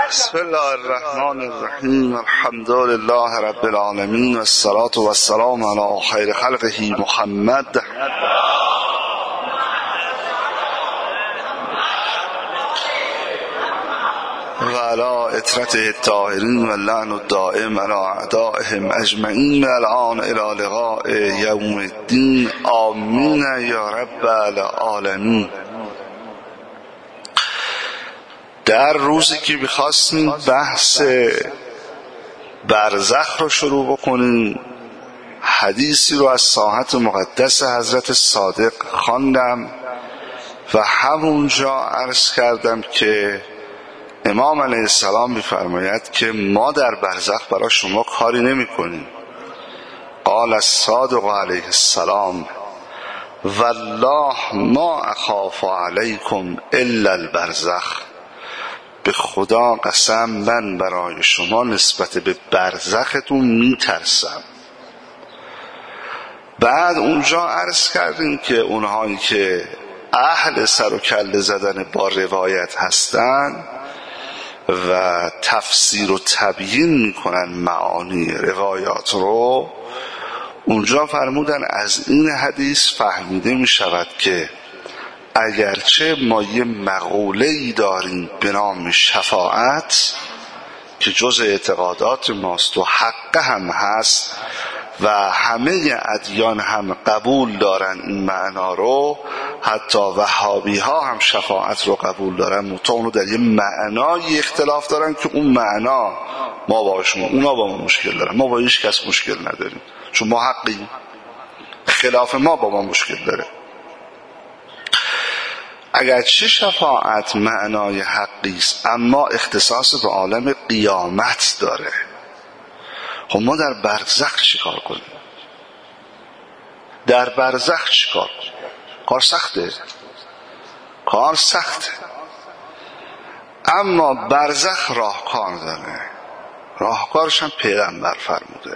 بسم الله الرحمن الرحیم. الحمد لله رب العالمین و الصلاة و السلام علی خیر خلقه محمد و علی اطرته الطاهرین و اللعن الدائم علی اعدائهم اجمعین الان الی لقاء یوم الدین. آمین یا رب العالمین. در روزی که می‌خواستیم بحث برزخ رو شروع بکنیم، حدیثی رو از ساحت مقدس حضرت صادق خواندم و همونجا عرض کردم که امام علیه السلام می‌فرماید که ما در برزخ برای شما کاری نمی‌کنیم. قال الصادق علیه السلام والله ما اخاف علیکم الا البرزخ. به خدا قسم من برای شما نسبت به برزختون میترسم. بعد اونجا عرض کردیم که اونهایی که اهل سر و کله زدن با روایت هستن و تفسیر و تبیین میکنن معانی روایات رو، اونجا فرمودن از این حدیث فهمیده میشود که اگرچه ما یه مقوله‌ای داریم به نام شفاعت که جز اعتقادات ماست و حق هم هست و همه ادیان هم قبول دارن این معنا رو، حتی وهابی ها هم شفاعت رو قبول دارن، منتها اونو در یه معنای اختلاف دارن که اون معنا ما با شما، اونا با ما مشکل دارن، ما با هیچ کس مشکل نداریم چون ما حقیم، خلاف ما با ما مشکل داره. اگرچه شفاعت معنای حقی است اما اختصاص به عالم قیامت داره. خب ما در برزخ چیکار کنیم؟ در برزخ چیکار کنیم؟ کار سخته اما برزخ راهکار داره. راهکارش هم پیغمبر فرموده.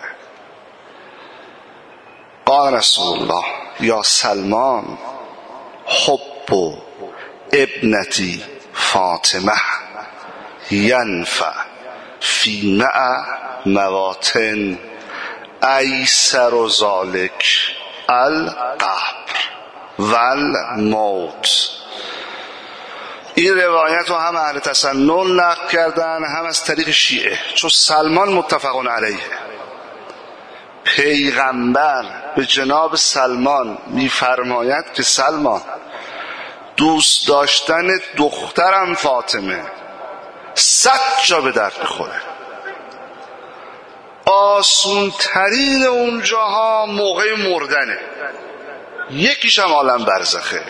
قال رسول الله یا سلمان حب ابنتی فاطمه ینفع فی مواطن ایسر ذالک القبر والموت. این روایت رو هم اهل تسنن نقل کردن هم از طریق شیعه، چون سلمان متفق علیه. پیغمبر به جناب سلمان میفرماید که سلمان، دوست داشتن دخترم فاطمه 100 جا به درد میخوره. آسون ترین اونجاها موقع مردنه، یکیش هم عالم برزخه.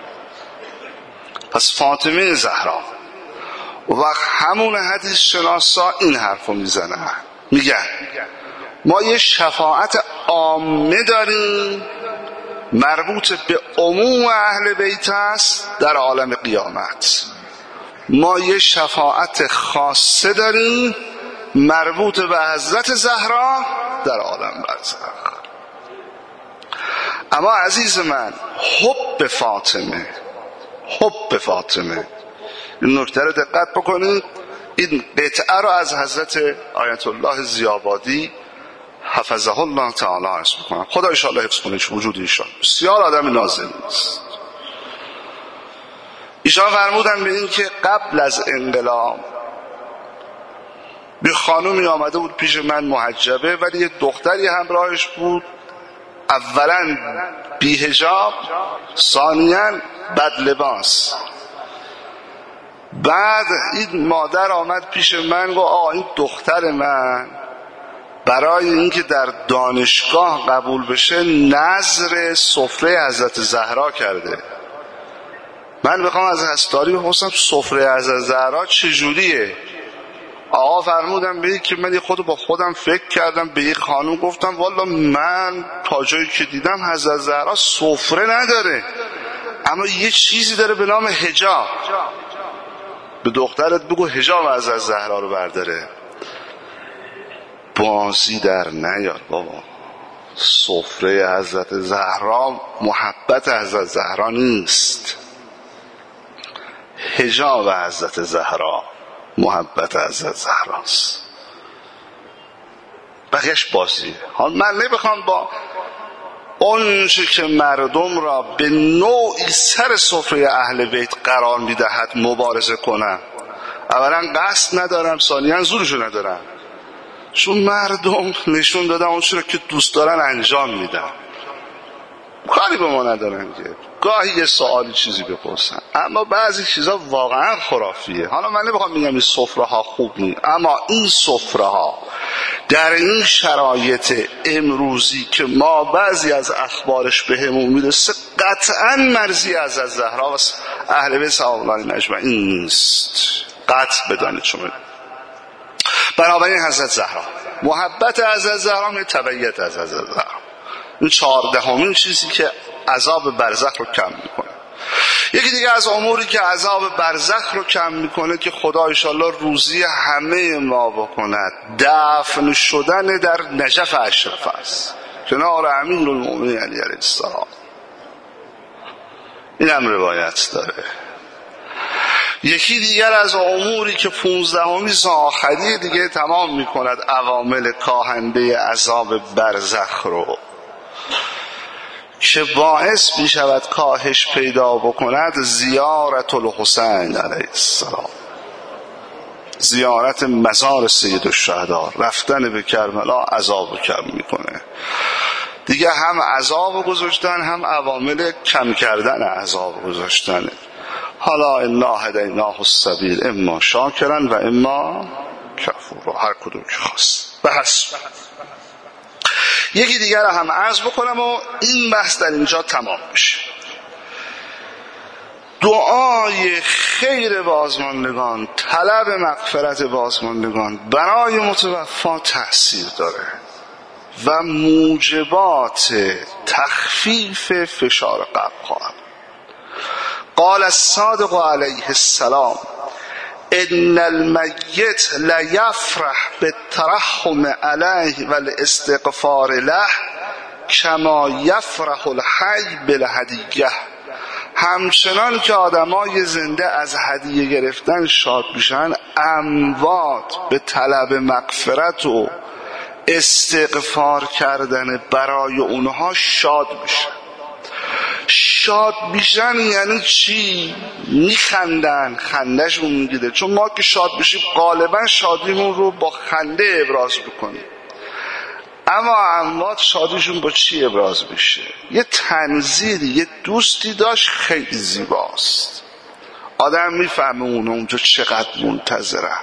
پس فاطمه زهرا وقت همون حدیث شناسا این حرفو میزنن، میگن ما یه شفاعت عامه داریم مربوط به عموم اهل بیت است در عالم قیامت، ما یه شفاعت خاصه داریم مربوط به حضرت زهرا در عالم برزخ. اما عزیز من، حب فاطمه این نکته رو دقت بکنید. این قطعه رو از حضرت آیت الله ضیاءبادی حفظه الله تعالی عرض میکنم. خدا انشاءالله حفظ کنه وجود ایشان، بسیار آدم نازنین است. ایشان فرمودن به این که قبل از انقلاب یه خانومی آمده بود پیش من محجبه، ولی یه دختری همراهش بود، اولا بی حجاب، ثانیاً بد لباس. بعد این مادر آمد پیش من گفت این دختر من برای اینکه در دانشگاه قبول بشه نذر سفره حضرت زهرا کرده. من بخوام از هستاری بپرسم سفره حضرت زهرا چجوریه؟ آقا فرمودم به که من خود با خودم فکر کردم، به یک خانم گفتم والا من تا جایی که دیدم حضرت زهرا سفره نداره اما یه چیزی داره به نام حجاب. به دخترت بگو حجاب حضرت زهرا رو برداره. بازی در نیار بابا، سفره حضرت زهرا محبت حضرت زهرا نیست، حجاب حضرت زهرا محبت حضرت زهراست، بقیهش بازیه. حال من نمیخوام با اون چه که مردم را به نوعی سر سفره اهل بیت قرار میدهد مبارزه کنم. اولا قصد ندارم، ثانیاً زورشو ندارم، چون مردم نشون دادن اون چرا که دوست دارن انجام میدن، کاری به ما ندارن که گاهی یه سوالی چیزی بپرسن، اما بعضی چیزا واقعا خرافیه. حالا من نمیخوام بگم این سفره ها خوب نیست، اما این سفره ها در این شرایط امروزی که ما بعضی از اخبارش بهمون میرسه قطعا مرضی از زهرا و اهل بیت سلام الله علیهم اجمعین نیست، قطع بدانید شما. بنابراین حضرت زهرا، محبت حضرت زهرا می تبعیت از حضرت زهرا، این 14مین چیزی که عذاب برزخ رو کم میکنه. یکی دیگه از اموری که عذاب برزخ رو کم میکنه که خدا انشالله روزی همه ما بکند، دفن شدن در نجف اشرف است کنار امیرالمومنین علی علیه السلام. این هم روایت داره. یکی دیگر از اموری که 15مین آخری دیگه تمام میکند عوامل کاهنده عذاب برزخ رو، که باعث می شود کاهش پیدا بکند، زیارت الحسین علیه السلام، زیارت مزار سید الشهدا، رفتن به کربلا عذاب کم میکنه. دیگه هم عذاب گذاشتن، هم عوامل کم کردن عذاب گذاشتن. حالا انا هدیناه السبیل اما شاکرا و اما کفورا، هر کدوم که خواست. بحث یکی دیگر هم عرض بکنم و این بحث در اینجا تمام میشه. دعای خیر بازماندگان، طلب مغفرت بازماندگان برای متوفا تأثیر داره و موجبات تخفیف فشار قبر خواهد. قال الصادق علیه السلام ان المیت لیفرح بالترحم علیه و الاستغفار له کما یفرح الحی بالهدیه. همچنان که آدمای زنده از هدیه گرفتن شاد میشن، اموات به طلب مغفرت و استغفار کردن برای اونها شاد میشن. شاد میشن یعنی چی؟ میخندن، خندهشون میگیره. چون ما که شاد بشیم غالبا شادیمون رو با خنده ابراز میکنیم، اما اموات شادیشون با چی ابراز میشه؟ یه تنظیری، یه دوستی داشت خیلی زیباست، آدم میفهمه اونجا چقدر منتظره.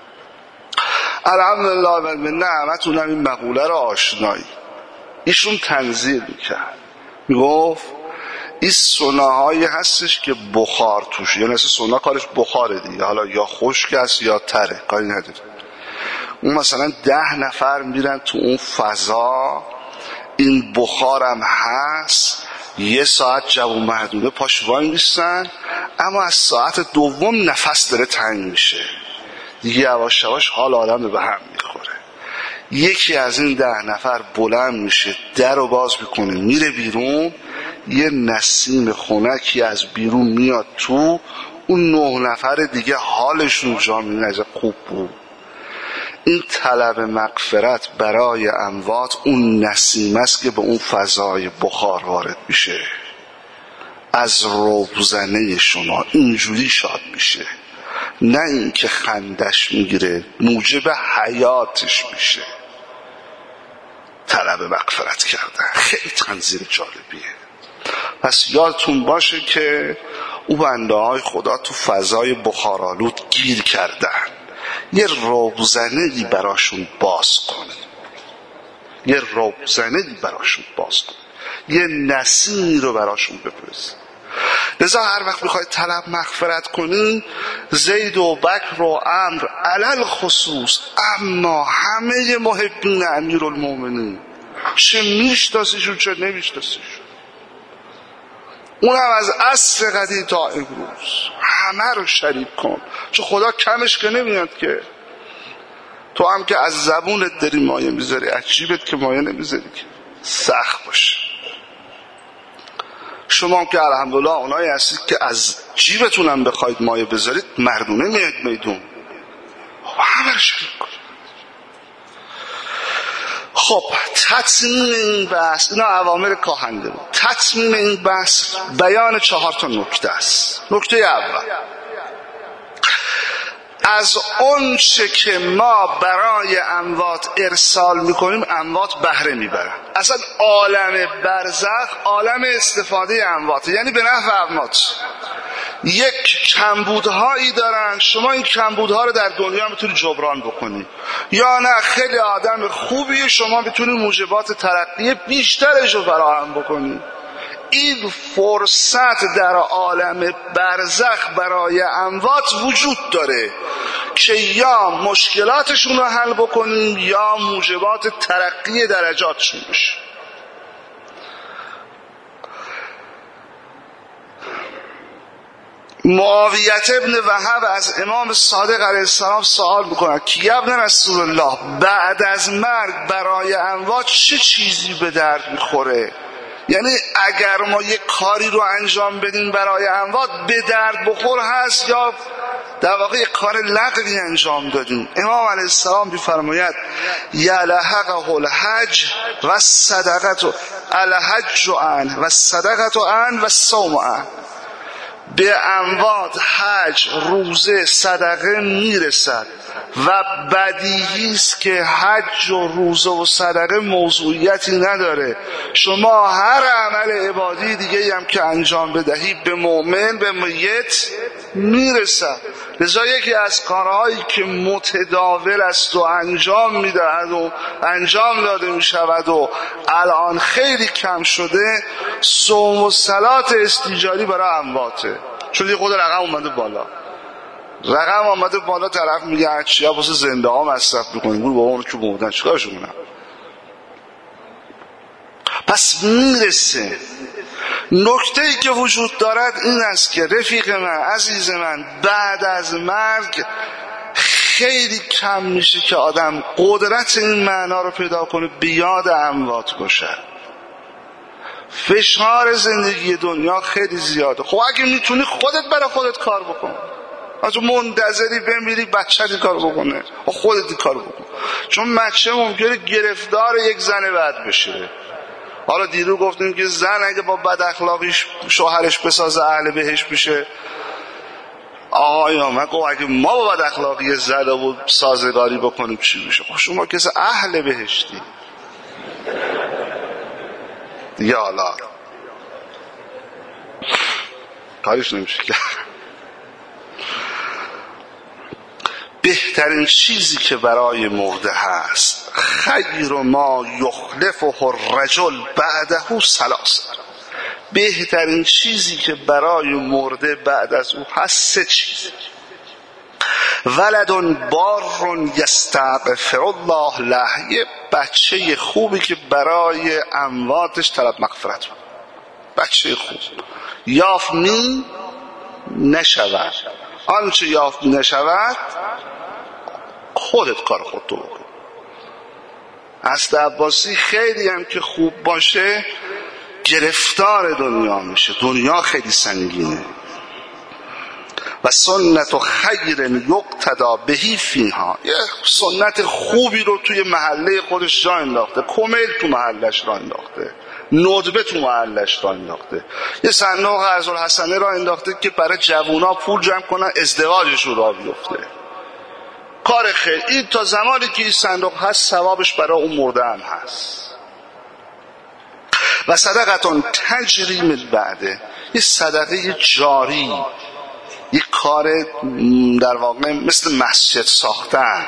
الحمدلله و منه همتون هم این مقوله رو آشنایی. ایشون تنظیر میکرد، میگفت این سوناهایی هستش که بخار توش، یعنی اصلا سونا کارش بخاره دیگه، حالا یا خشک است یا تره، کاری نداره. اون مثلا 10 نفر میرن تو اون فضا، این بخارم هست، 1 ساعت جوون مردونه پاش وای میستن، اما از ساعت دوم نفس داره تنگ میشه دیگه، یواش یواش حال آدم به هم میخوره. یکی از این 10 نفر بلند میشه، در رو باز میکنه، میره بیرون، یه نسیم خنکی از بیرون میاد تو، اون 9 نفر دیگه حالشون جا میاد، خوب بود. این طلب مغفرت برای اموات اون نسیم است که به اون فضای بخار وارد میشه، از روزنه شما اینجوری شاد میشه، نه این که خندش میگیره، موجب حیاتش میشه. طلب مغفرت کردن خیلی تنظیر جالبیه. پس یادتون باشه که او بنده های خدا تو فضای بخارآلود گیر کردن، یه روزنه‌ای براشون باز کنه، یه روزنه‌ای براشون باز کنه، یه نسیمی رو براشون بفرست. لذا هر وقت میخواید طلب مغفرت کنین، زید و بکر و عمرو علل خصوص، اما همه محبین امیرالمومنین، چه میشناسیشون چه نمیشناسیشون، اونم از عصر قدیم تا امروز، همه رو شریک کن، چون خدا کمش که نمیاد که. تو هم که از زبونت داری مایه میذاری، از جیبت که مایه نمیذاری که، سخت باشه. شما هم که الحمدلله اونایی هستید که از جیبتون هم بخواید مایه بذارید، مردونه میاد میدون، همه رو شریک کنید. خب تطمیم این بحث، اینا اوامر کاهنده بود. تطمیم این بحث بیان 4 نکته است. نکته اول، از اون چه که ما برای اموات ارسال میکنیم اموات بهره میبرن. اصلا عالم برزخ عالم استفاده اموات، یعنی به نفع اموات. یک کمبودهایی دارن، شما این کمبودها رو در دنیا میتونید جبران بکنید، یا نه خیلی آدم خوبیه، شما میتونید موجبات ترقی بیشترش رو فراهم بکنید. این فرصت در عالم برزخ برای اموات وجود داره که یا مشکلاتشون رو حل بکنیم یا موجبات ترقی درجاتشون بشه. معاویت ابن وهب از امام صادق علیه السلام سوال میکنه که یا ابن رسول الله، بعد از مرگ برای اموات چه چیزی به درد میخوره؟ یعنی اگر ما یک کاری رو انجام بدیم برای اموات به درد بخور هست یا در واقع یک کار لغوی انجام دادیم؟ امام علیه السلام میفرماید یلحقه الحج و الصدقه الحج عنه و الصدقه عنه و الصوم عنه. به اموات حج، روزه، صدقه میرسد و بدیهی است که حج و روزه و صدقه موضوعیتی نداره. شما هر عمل عبادی دیگه هم که انجام بدهی به مؤمن به میت میرسد. لذا یکی از کارهایی که متداول است و انجام میدهد و انجام داده میشود و الان خیلی کم شده، صوم و صلات استیجاری برای امواته. چون یه خود رقم اومده بالا، رقم آمده بالا، طرف میگه هرچی ها واسه زنده ها مصرف میکنیم، بابا اونو که بودن چیکارشون کنم؟ پس میرسه. نکته ای که وجود دارد این است که رفیق من، عزیز من، بعد از مرگ خیلی کم میشه که آدم قدرت این معنا رو پیدا کنه به یاد اموات باشد. فشار زندگی دنیا خیلی زیاده. خب اگه میتونی خودت برای خودت کار بکن، از منتظری بمیری بچه این کار بکنه، خودت این کار بکن. چون بچه ممکنه گرفتار یک زن بد بشه. حالا دیرو گفتیم که زن اگه با بد اخلاقیش شوهرش بسازه اهل بهشت بشه. آقایان مگه اگه ما با بد اخلاقی زده و سازگاری بکنیم چی میشه؟ خب شما کسی اهل بهشتی دیگه، حالا کارش نمیشه کرد. بهترین چیزی که برای مرده هست، خیر ما یخلفه الرجل بعده ثلاث، بهترین چیزی که برای مرده بعد از او هست 3 چیز. ولد بار یستغفر الله له، یه بچه خوبی که برای امواتش طلب مغفرت، بچه خوب یافت می نشود. آنچه یافت می نشود خودت کار خودتو بکن. اسد عباسی خیلی هم که خوب باشه گرفتار دنیا میشه، دنیا خیلی سنگینه. و سنت خیر یقتدا بهی فیها، یه سنت خوبی رو توی محله خودش راه انداخته، کمیل تو محلش راه انداخته، ندبه تو محلش راه انداخته، یه صندوق قرض الحسنه راه انداخته که برای جوونا پول جمع کنن ازدواجش رو راه بیفته. کار خیر. این تا زمانی که این صندوق هست ثوابش برای اون مرده هم هست. و صدقتون تجری من بعده، یه صدقه جاری، یک کار در واقع مثل مسجد ساختن،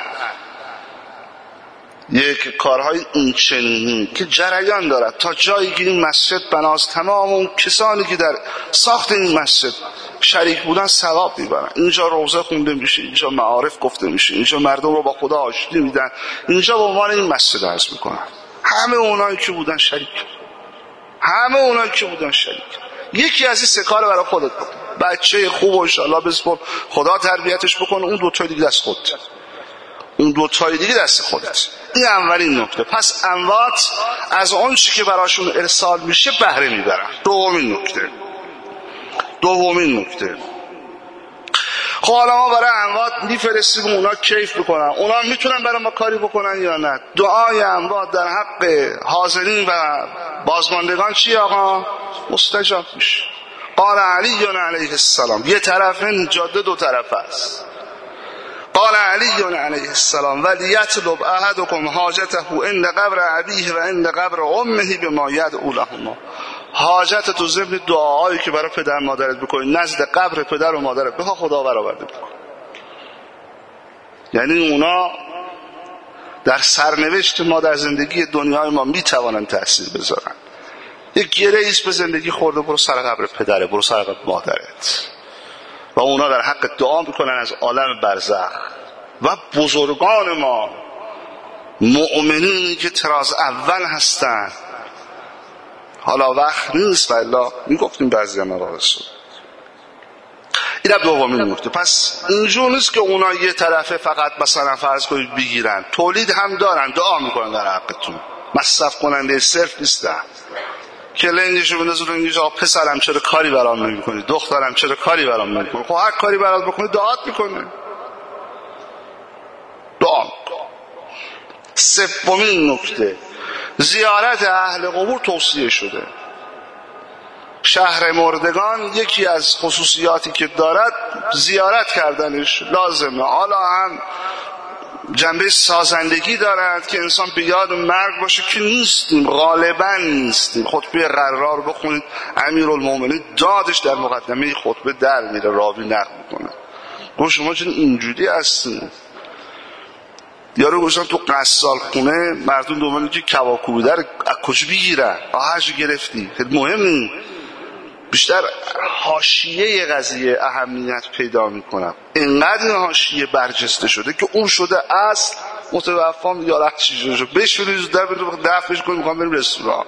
یک کارهای این چنینی که جریان دارد تا جایی که این مسجد بناست، تمام اون کسانی که در ساخت این مسجد شریک بودن ثواب میبرن. اینجا روزه خونده میشه، اینجا معارف گفته میشه، اینجا مردم رو با خدا آشتی میدن، اینجا به عنوان این مسجد عرض میکنن. همه اونایی که بودن شریک، همه اونایی که بودن شریک. یکی از این 3 کار برای خودت بکن. بچه خوب و انشاءالله بسپر خدا تربیتش بکنه، اون 2 تا دیگه دست خودت، اون 2 تا دیگه دست خودت. این اولین نکته. پس اموات از اون چی که براشون ارسال میشه بهره میبرن. دومین نکته خب حالا ما برای اموات میفرستیم اونا کیف بکنن، اونا میتونن برای ما کاری بکنن یا نه؟ دعای اموات در حق حاضرین و بازماندگان چی آقا؟ مستجاب میشه. قال علی علیه السلام، یه طرفه جاده دو طرف است. قال علی علیه السلام ولیطلب احدکم حاجته عند قبر ابیه و عند قبر امه بما یدعو لهما. حاجت تو ضمن دعاهایی که برای پدر مادرت بکنی نزد قبر پدر و مادرت بخوا خدا برآورده بکن. یعنی اونا در سرنوشت ما در زندگی دنیای ما میتوانن تأثیر بذارن. یک گره ایست به زندگی خورده، برو سر قبر پدره، برو سر قبر مادرت، و اونا در حق دعا میکنن از عالم برزخ. و بزرگان ما مؤمنینی که تراز اول هستن، حالا وقت نیست و الا میگفتیم بعضی مواقع شد. این دومین نکته. پس اینجور نیست که اونا یه طرفه فقط مثلا فرض کنید بگیرن، تولید هم دارن، دعا میکنن در حقتون، مصرف کننده صرف نیستن که لنگشو بندازو لنگش آقا پسرم چرا کاری برام نمیکنی، دخترم چرا کاری برام نمیکنی. خب هر کاری برات بکنی دعات میکنه، دعا میکنه. سومین نکته، زیارت اهل قبور توصیه شده. شهر مردگان یکی از خصوصیاتی که دارد زیارت کردنش لازمه. حالا هم جنبه سازندگی دارد که انسان به یاد مرگ باشه که نیستیم، غالبا نیستیم. خطبه قرار بخونید، امیرالمومنین دادش در مقدمه خطبه در میره، راوی نقل میکنه، گفت شما چون اینجوری هستین. یارو گوشتن تو قصال خونه مردم دومانی که کواکوبی در از کجا بگیرن، آهرشو گرفتی. خیلی مهمه، بیشتر حاشیه قضیه اهمیت پیدا میکنم. اینقدر این حاشیه برجسته شده که اون شده اصل متوفام یا رخشی شده بهش بریز در بده دفعش کنیم میخوام بریم رستوران.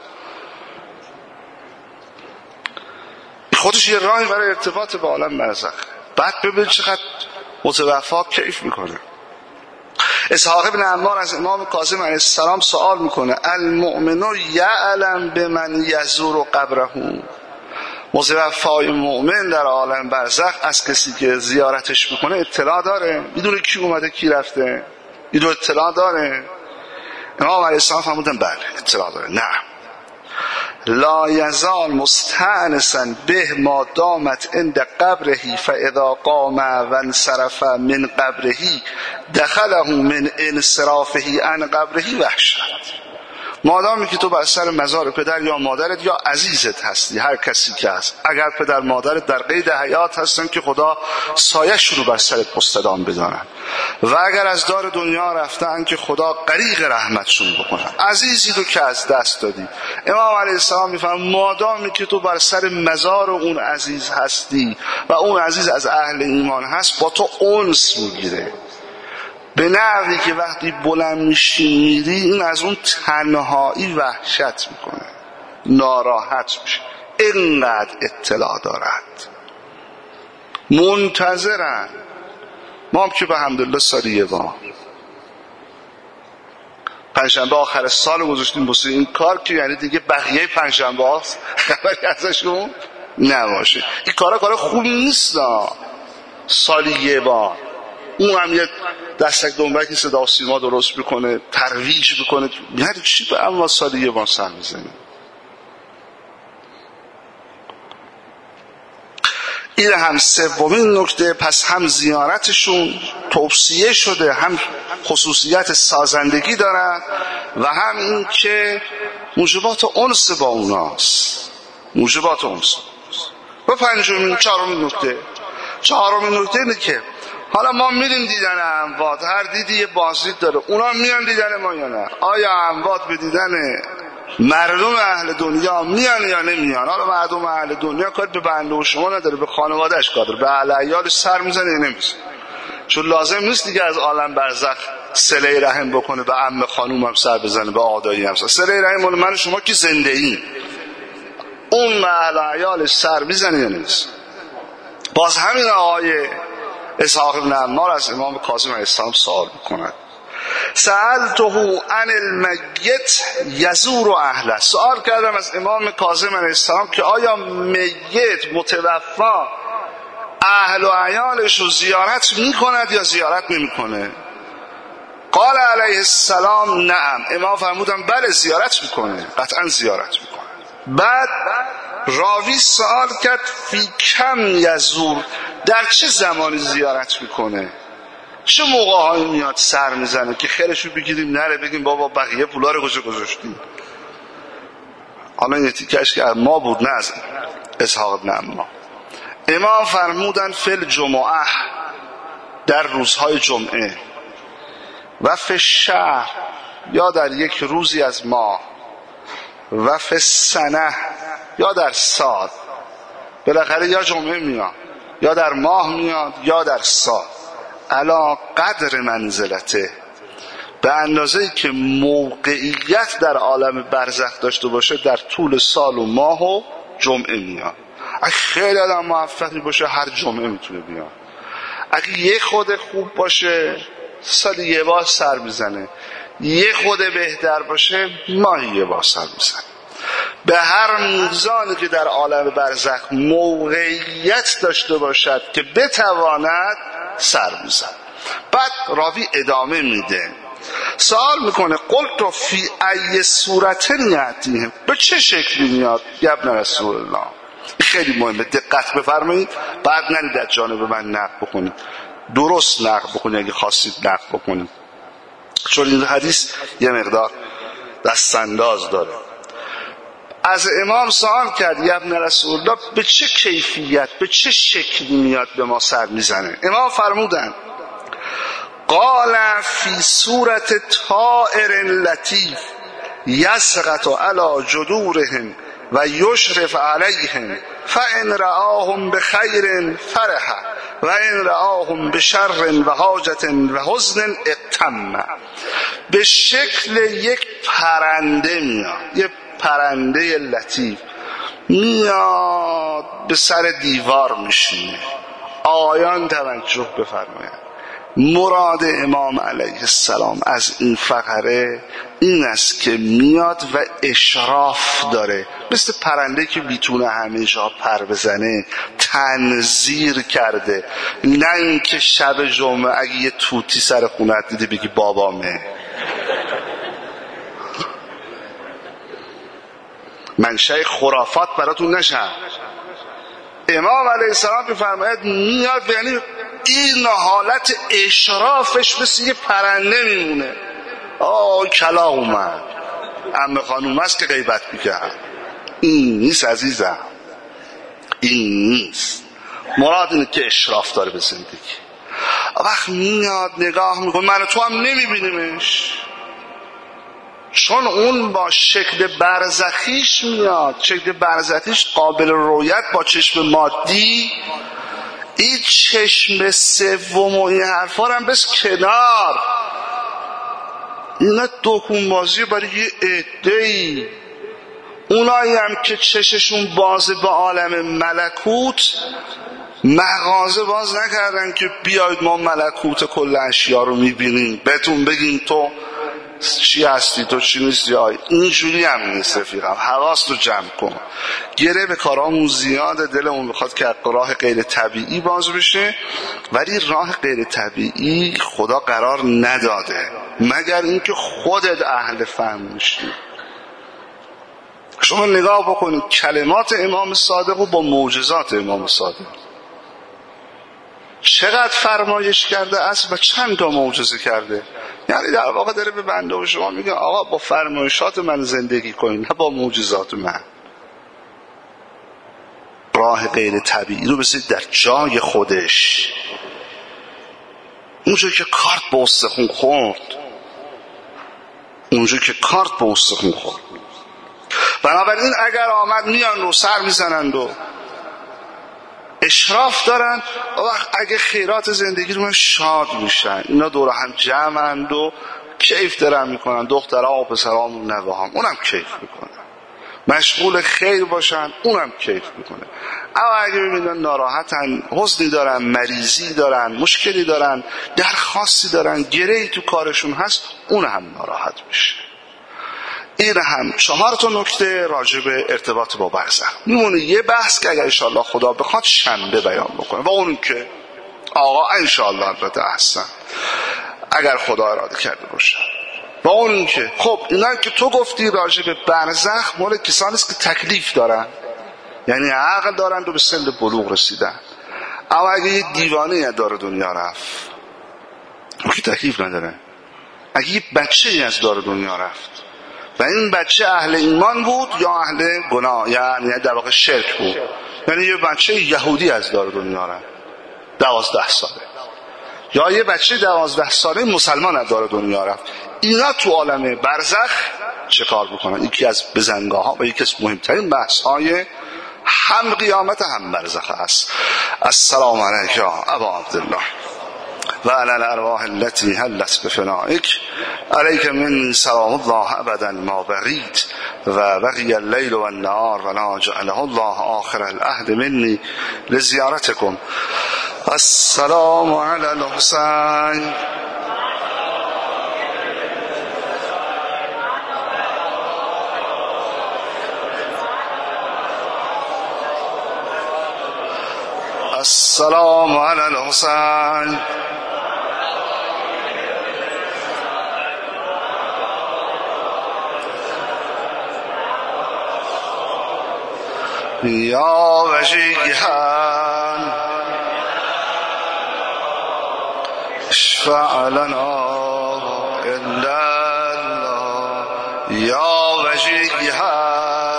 خودش یه راهی برای ارتباط با عالم برزخ. بعد ببین چقدر متوفا کیف میکنه. اسحاق بن عمار از امام کاظم علیه السلام سوال میکنه المؤمن یعلم بمن یزور قبره. متوفای مؤمن در عالم برزخ از کسی که زیارتش میکنه اطلاع داره؟ میدونه کی اومده کی رفته؟ میدونه اطلاع داره؟ امام علیه السلام فرمودن بله اطلاع داره. نه، لا یزال مستأنسا به ما دامت عند قبره فاذا قام و انصرف من قبره دخله من انصرافه عن قبره وحشت. مادامی که تو بر سر مزار پدر یا مادرت یا عزیزت هستی، هر کسی که هست، اگر پدر مادرت در قید حیات هستن که خدا سایه‌شون رو بر سرت مستدام بدارن، و اگر از دار دنیا رفتن که خدا غریق رحمتشون بکنن. عزیزی رو که از دست دادی، امام علیه السلام میفرماید مادامی که تو بر سر مزار اون عزیز هستی و اون عزیز از اهل ایمان هست، با تو انس میگیره به نحوی که وقتی بلند میشی میری این از اون تنهایی وحشت میکنه، ناراحت میشه. اینقدر اطلاع دارد، منتظرن. ما هم که به حمدالله سالی یه بار پنجشنبه آخر سال گذاشتیم بسید این کار که یعنی دیگه بقیه پنجشنبه ها خبری ازشون نباشه. این کار خوبی نیست، سالی یه بار اون هم یه دستک دنبکی صدا و سیما درست میکنه، ترویج میکنه، یعنی چی به اما سالی یه بار سر میزنی؟ این هم سومین نکته. پس هم زیارتشون توصیه شده، هم خصوصیت سازندگی دارن و هم این که موجبات انس با اوناست، موجبات انس. و چهارمین نکته اینه که حالا ما میریم دیدن اموات، هر دیدی یه بازدید داره، اونا میان دیدن ما یا نه؟ آیا اموات به دیدن مردم اهل دنیا میان یا نمیان؟ حالا مردم اهل دنیا کار به بنده و شما نداره، به خانوادهش کار داره، به اهل عیالش سر میزنه یا نمیزنه؟ چون لازم نیست دیگه از عالم برزخ صله رحم بکنه، به عم خانوم هم سر بزنه، به آدایی هم سر. صله رحم مال من شما که زنده ایم، اون اهل عیالش سر میزنه یا نمیزنه؟ باز همین آقای اسحاق بن عمار از امام کاظم علیه السلام سوال میکند سألته عن المیت یزور اهله. سوال کردم از امام کاظم علیه السلام که آیا میت متوفا اهل و عیالش رو زیارت میکند یا زیارت نمیکنه؟ قال علیه السلام نعم. امام فرمودن بله زیارت میکنه، قطعا زیارت میکنه. بعد راوی سوال کرد فی کم یزور، در چه زمانی زیارت میکنه؟ چه موقعهایی میاد سر میزنه که خیرشو بگیریم نره بگیم بابا بقیه پولا رو کجا گذاشتیم؟ حالا این تیکش که ما بود، نه از اسحاق بن عمار. امام فرمودن فل جمعه، در روزهای جمعه، و فی شهر، یا در یک روزی از ماه، و فی سنه، یا در سال. بالاخره یا جمعه میاد یا در ماه میاد یا در سال. علا قدر منزلته، به اندازه‌ای که موقعیت در عالم برزخ داشته باشه در طول سال و ماه و جمعه میاد. اگه خیلی آدم موفقی باشه هر جمعه میتونه بیاد. اگه یه خود خوب باشه سال یه بار سر میزنه، یه خود بهتر باشه ماهی یه بار سر میزنه. به هر میزانی که در عالم برزخ موقعیت داشته باشد که بتواند سر میزن. بعد راوی ادامه میده، سوال میکنه قلت فی ای صورت یأتیهم، به چه شکلی میاد یا ابن رسول الله؟ خیلی مهمه، دقت بفرمایید. بعد نرید از جانب من نقل بکنید، درست نقل بکنید اگه خواستید نقل بکنید، چون این حدیث یه مقدار دستانداز داره. از امام سوال کرد یا ابن رسول الله به چه کیفیت، به چه شکلی میاد به ما سر میزنه؟ امام فرمودن قال فی صورت طائر لطیف یسقط علی جدورهم و یشرف علیهم فان رآهم بخیر فرح و ان رآهم بشر و حاجت و حزن اغتم. به شکل یک پرنده میاد، یک پرنده لطیف میاد به سر دیوار میشینه. آیان توجه بفرمایید، مراد امام علیه السلام از این فقره این است که میاد و اشراف داره، مثل پرنده که میتونه همه جا پر بزنه، تنظیر کرده. نه اینکه شب جمعه اگه یه توتی سر خونت دیده بگی بابامه. منشأ خرافات براتون نشه. امام علیه السلام میفرماید میاد، یعنی این حالت اشرافش مثل یه پرنده میمونه. کلا اومد، عمه خانوم است که غیبت میکرد. این نیست عزیزم، این نیست. مراد اینه که اشراف داره به زندگی. وقت میاد نگاه میکنه، من و تو هم نمیبینیمش، چون اون با شکل برزخیش میاد. شکل برزخیش قابل رویت با چشم مادی، این چشم سوم و این حرفا هم بس کنار. اینا دکون بازی برای یه عده‌ای. اونایی هم که چششون بازه به عالم ملکوت، مغازه باز نکردن که بیاید ما ملکوت کل اشیا رو میبینیم، بهتون بگیم تو چی هستی تو چی نیستی. اینجوری هم نیست رفیقم، حواس رو جمع کن. گره به کارامون زیاده، دلمون بخواد که راه غیر طبیعی باز بشه، ولی راه غیر طبیعی خدا قرار نداده مگر اینکه خودت اهل فهم میشی. شما نگاه بکنید کلمات امام صادق و با معجزات امام صادق چقدر فرمایش کرده است و چند تا معجزه کرده. یعنی در واقع داره به بنده و شما میگه آقا با فرمایشات من زندگی کنید، نه با معجزات من. راه غیر طبیعی رو بذارید در جای خودش. اونجا که کارت به استخون خورد، اونجا که کارت به استخون خورد. بنابراین اگر آمد میان رو سر میزنند و اشراف دارن، وقت اگه خیرات زندگی رو من شاد میشن. اینا دور هم جمعند و کیف دارن میکنن، دخترها و پسرها و نوهام، اونم کیف میکنن. مشغول خیر باشن، اونم کیف میکنه. اما اگه ببینن ناراحتن، حزنی دارن، مریضی دارن، مشکلی دارن، درخواستی دارن، گرهی تو کارشون هست، اون هم ناراحت میشه. این هم 4 تا نکته راجع به ارتباط با برزخ. میمونه یه بحث که اگر انشاءالله خدا بخواد شنبه بیان بکنه و اون که آقا انشاءالله البته احسن اگر خدا اراده کرده باشه. و اون که خب اینا که تو گفتی راجع به برزخ مال کسانی است که تکلیف دارن، یعنی عقل دارن و به سن بلوغ رسیدن. اما اگه یه دیوانه دار دنیا رفت که تکلیف نداره، اگه یه بچه از دار دنیا رفت و این بچه اهل ایمان بود یا اهل گناه، یعنی در واقع شرک بود، یعنی یه بچه یهودی از دار دنیا رفت 12 ساله یا یه بچه 12 ساله مسلمان از دار دنیا رفت، اینا تو عالم برزخ چه کار بکنن؟ یکی از بزنگاه ها و یکی از مهمترین بحث های هم قیامت هم برزخ است. السلام علیک یا ابا عبدالله و علی الارواح التي هلت بفنائک علیک من سلام الله ابدا ما بقیت و بقی اللیل و النهار و لا جعله الله آخر العهد منی لزیارتکم. السلام علی الحسین السلام علی الحسین یا وجیها اشفع لنا الا الله یا وجیها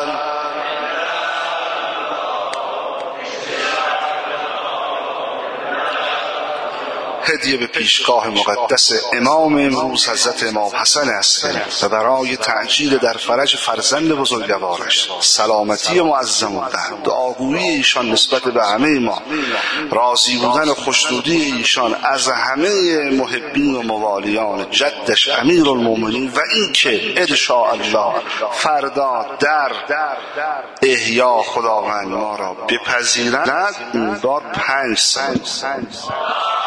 هدیه به پیشگاه مقدس امام امروز حضرت امام حسن عسکری و برای تعجیل در فرج فرزند بزرگوارش سلامتی معظم الدهر، دعاگویی ایشان نسبت به همه ما، راضی بودن و خوشنودی ایشان از همه محبین و موالیان جدش امیر المومنین و این که ان الله فردا در احیا خداوند ما را بپذیرد این بار 5 سال